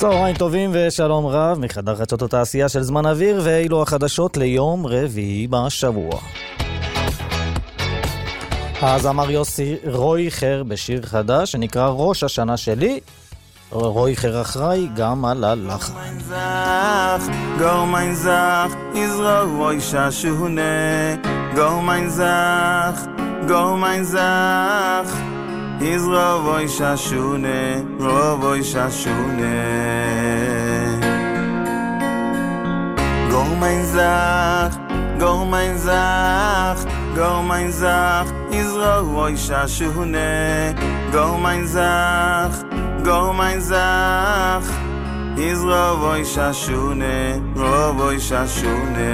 צהריים טובים ושלום רב מחדר חדשות התעשייה של זמן אוויר, ואילו החדשות ליום רביעי בשבוע. הזמר יוסי רויכר בשיר חדש שנקרא ראש השנה שלי. רויכר אחראי גם על הלחן. Go mein Zach, Israel Roisha Shune. Go mein Zach, go mein Zach, Israel Roisha Shune, Roisha Shune. Go mein Zach, go mein Zach, go mein Zach, Israel Roisha Shune. Go mein Zach, go mein Zach, Israel Roisha Shune, Roisha Shune.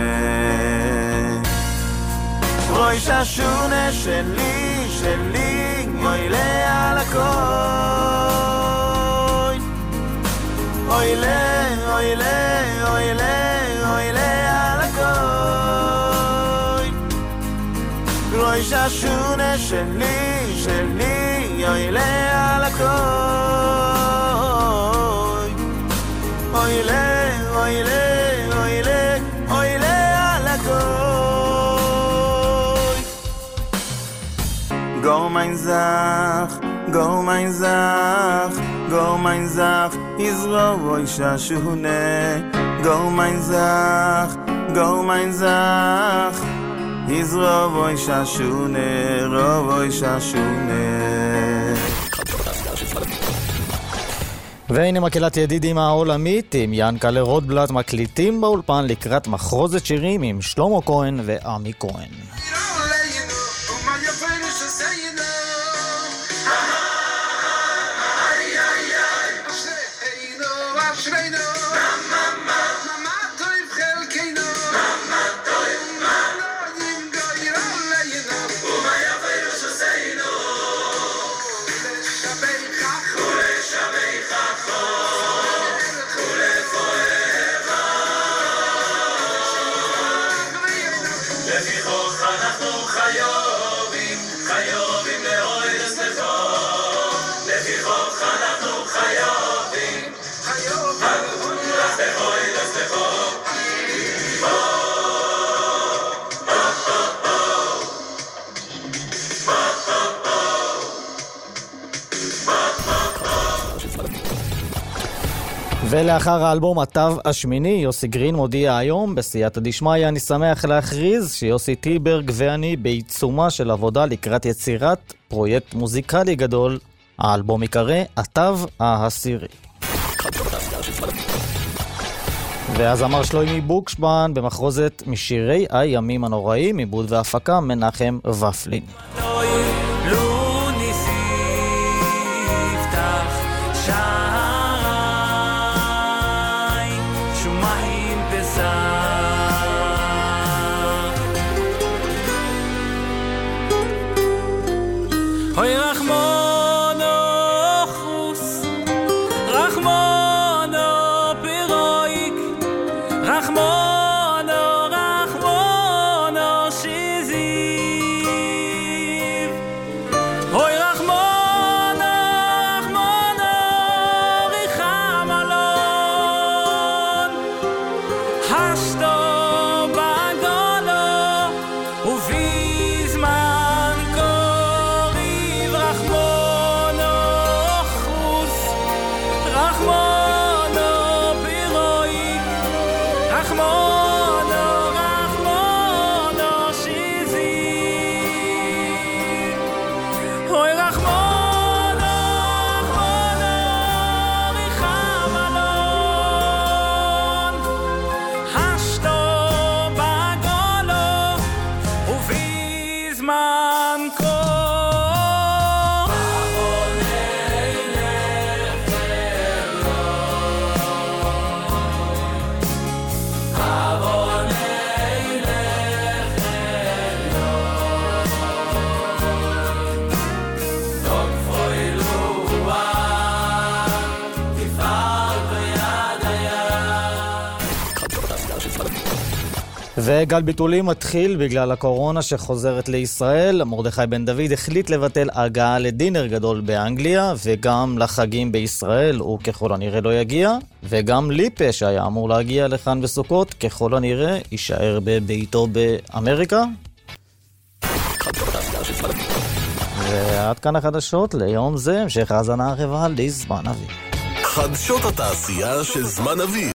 Roisha Shune sheli, sheli, oile al kol. Oile, oile, oile, oile al kol. Roisha Shune sheli, sheli, oile al kol. Oile, oile, oile, oile al kol. Go mein Zach, go mein Zach, go mein Zach, Israel Roisha Shune. Go mein Zach, go mein Zach, Israel Roisha Shune, Roisha Shune. והנה מקהלת ידידים העולמית עם ינקלה רוטבלט מקליטים באולפן לקראת מחרוזת שירים עם שלמה כהן ועמי כהן. ולאחר האלבום התו השמיני, יוסי גרין מודיע היום בסייעתא דשמיא, אני שמח להכריז שיוסי טילברג ואני בעיצומה של עבודה לקראת יצירת פרויקט מוזיקלי גדול. האלבום יקרא התו העשירי. והזמר שלוימי בוקשבן במחרוזת משירי הימים הנוראים, עיבוד והפקה מנחם ופלין. וגל ביטולים מתחיל בגלל הקורונה שחוזרת לישראל. מרדכי בן דוד החליט לבטל הגעה לדינר גדול באנגליה, וגם לחגים בישראל הוא ככל הנראה לא יגיע, וגם ליפה שהיה אמור להגיע לכאן בסוכות ככל הנראה יישאר בביתו באמריקה. ועד כאן החדשות ליום זה, המשך האזנה הרבה לזמן אביב. חדשות התעשייה של זמן אביב.